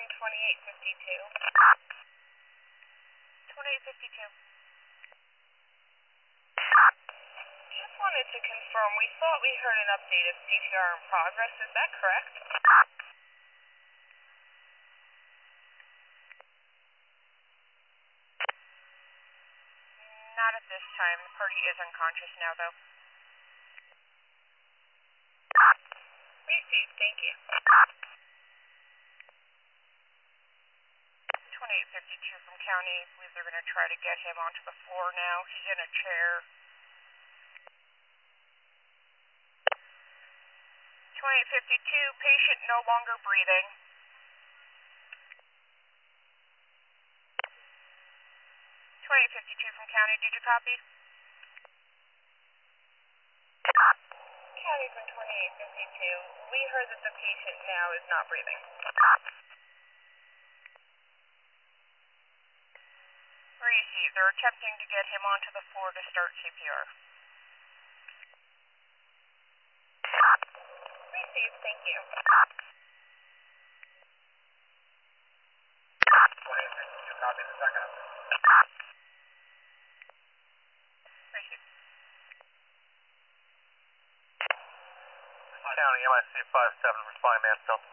from 2852. 2852. Just wanted to confirm, we thought we heard an update of CPR in progress, is that correct? Not at this time. The party is unconscious now, though. Received, thank you. 2852 from County. I believe they're going to try to get him onto the floor now. He's in a chair. 2852, patient no longer breathing. 2852 from County, did you copy? County from 2852. We heard that the patient now is not breathing. Received. They're attempting to get him onto the floor to start CPR. Received, thank you. 2852, copy the second. Received. County, MIC 57, responding Mansfield.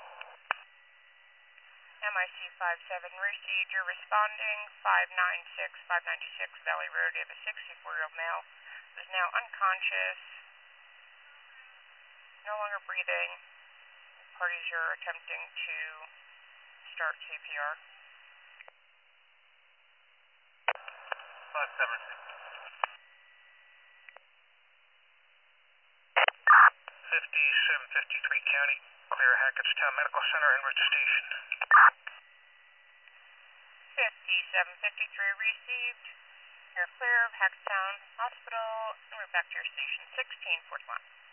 MIC 57, received. You're responding. 596 Valley Road. You have a 64-year-old male who is now unconscious, no longer breathing. Parties are attempting to start CPR. 576. 5753 County, clear Hackettstown Medical Center and Station. 5753 received. You're clear of Hackettstown Hospital, and we're back to your station 1641.